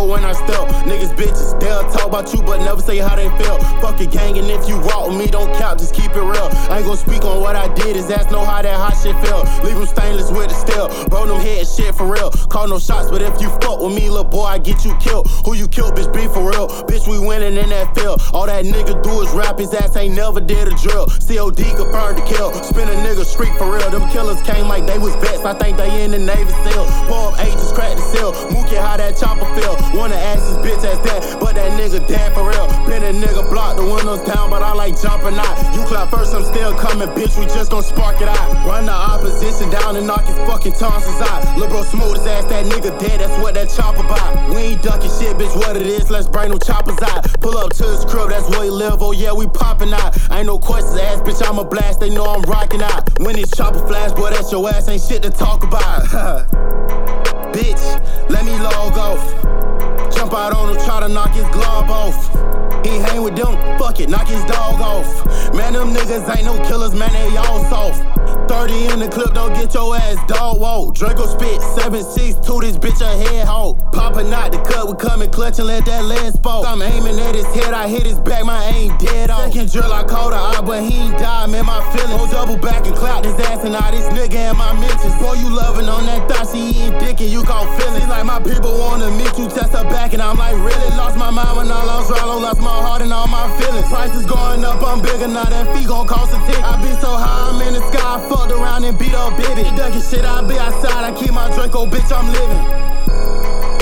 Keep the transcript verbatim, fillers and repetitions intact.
hell when I step. Niggas bitches, they'll talk about you but never say how they feel. Fuck your gang, and if you walk with me, don't count, just keep it real. I ain't gon' speak on what I did, his ass know how that hot shit feel. Leave him stainless with the steel, bro, them head shit for real. Call no shots, but if you fuck with me, little boy, I get you killed. Who you killed, bitch, be for real. Bitch, we winning in that field. All that nigga do is rap, his ass ain't never did a drill. C O D confirmed to kill, spin a nigga streak for real. Them killers came like they was vets, I think they in the Navy SEAL. Pull up eight, just crack the seal. Mookie, how that chopper feel. Wanna ask his bitch as that, but that nigga dead for real. Been a nigga block the windows down, but I like jumping out. You clap first, I'm still coming, bitch, we just gon' spark it out. Run the opposition down and knock his fucking tonsils out. Lil' bro smooth his ass, that nigga dead, that's what that chopper bout. We ain't ducking shit, bitch, what it is, let's bring them choppers out. Pull up to his crib, that's where he live, oh yeah, we popping out. Ain't no questions asked, bitch, I'm a blast, they know I'm rocking out. When this chopper flash, boy, that's your ass, ain't shit to talk about. Bitch, let me log off. Jump out on him, try to knock his glove off. He hang with them, fuck it, knock his dog off. Man, them niggas ain't no killers, man, they all soft. thirty in the clip, don't get your ass dog walk. Draco spit, seven six two, this bitch a head hawk. Poppin' out the cut, we coming clutch and let that lead spoke. I'm aiming at his head, I hit his back, my aim dead off. Second drill, I called her out, but he ain't died, man, my feelings. Go double back and clap his ass, and now this nigga in my mentions. Boy, you loving on that thought, she eating dick and you call feelings. Like my people wanna meet you, test her back, and I'm like, really? Lost my mind when I lost Rollo, lost my heart and all my feelings. Prices going up, I'm bigger now, that fee gon' cost a tick. I be so high, I'm in the sky, I fucked around and beat up bitty. Ducking shit, I be outside, I keep my Draco, bitch, I'm living.